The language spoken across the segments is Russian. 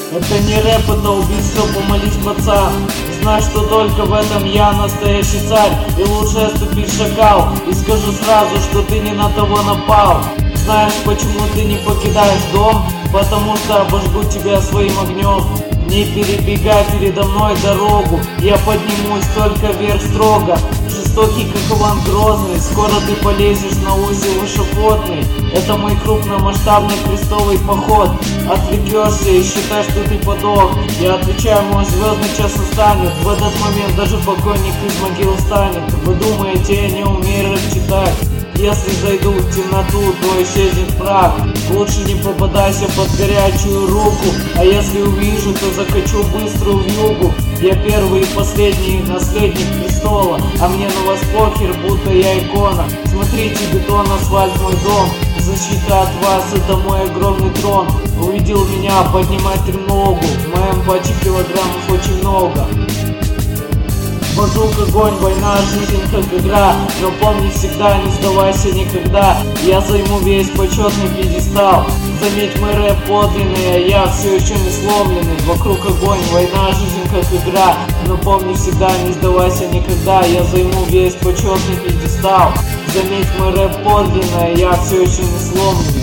Это не рэп, это убийство, помолись, пацан. Знай, что только в этом я настоящий царь. И лучше оступить шакал. И скажу сразу, что ты не на того напал. Знаешь, почему ты не покидаешь дом? Потому что обожгу тебя своим огнем. Не перебегай передо мной дорогу. Я поднимусь только вверх строго. Жестокий, как Иван Грозный. Скоро ты полезешь на узел эшафотный. Это мой крупномасштабный крестовый поход. Отвлекешься и считай, что ты подох. Я отвечаю, мой звездный час настанет. В этот момент даже покойник из могил встанет. Вы думаете, я не умею рэп читать? Если зайду в темноту, то исчезнет прах. Лучше не попадайся под горячую руку. А если увижу, то закачу быстро в югу. Я первый и последний наследник престола. А мне на вас похер, будто я икона. Смотрите, бетон, асфальт, мой дом. Защита от вас, это мой огромный трон. Увидел меня, поднимать тревогу. В моем паче килограммов очень много. Вокруг огонь, война, жизнь как игра. Но помни всегда, не сдавайся никогда. Я займу весь почетный пьедестал. Заметь, мой рэп подлинный, а я все еще не сломленный. Вокруг огонь, война, жизнь как игра. Но помни всегда, не сдавайся никогда. Я займу весь почетный пьедестал. Заметь, мой рэп подлинный, а я все еще не сломленный.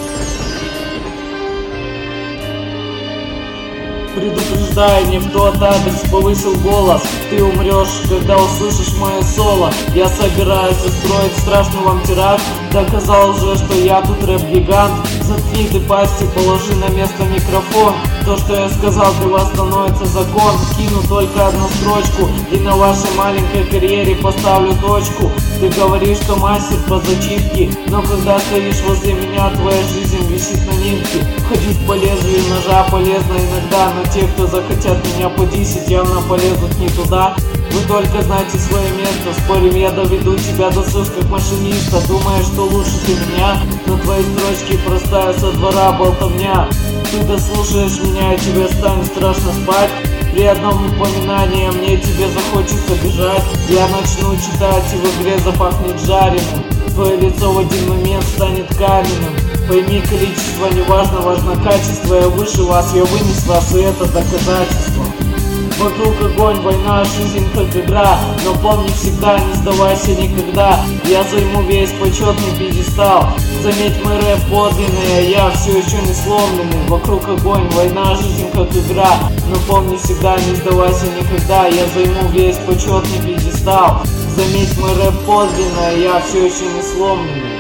Предупреждаю, не в тот адрес повысил голос. Ты умрешь, когда услышишь мое соло. Я собираюсь устроить страшный вам тираж. Доказал же, что я тут рэп-гигант. Заткни ты пасть и положи на место микрофон. То, что я сказал, для вас становится закон. Кину только одну строчку и на вашей маленькой карьере поставлю точку. Ты говоришь, что мастер по зачистке, но когда стоишь возле меня, твоя жизнь висит на нитке. Ходить по лезвию ножа полезно иногда, но те, кто захотят меня по 10, явно полезут не туда. Вы только знаете свое место. Спорим, я доведу тебя до СУС как машиниста. Думаешь, что лучше ты меня, но твои строчки простая со двора болтовня. Ты дослушаешь меня, и тебе станет страшно спать. При одном упоминании мне тебе захочется бежать. Я начну читать, и в игре запахнет жареным. Твое лицо в один момент станет каменным. Пойми, количество не важно, важно качество. Я выше вас, я вынес вас, и это доказательство. Вокруг огонь, война, жизнь как игра. Но помни всегда, не сдавайся никогда. Я займу весь почетный пьедестал. Заметь, мой рэп подлинный, а я все еще не сломленный. Вокруг огонь, война, жизнь как игра. Но помни всегда, не сдавайся никогда. Я займу весь почетный пьедестал. Заметь, мой рэп подлинный, а я все еще не сломленный.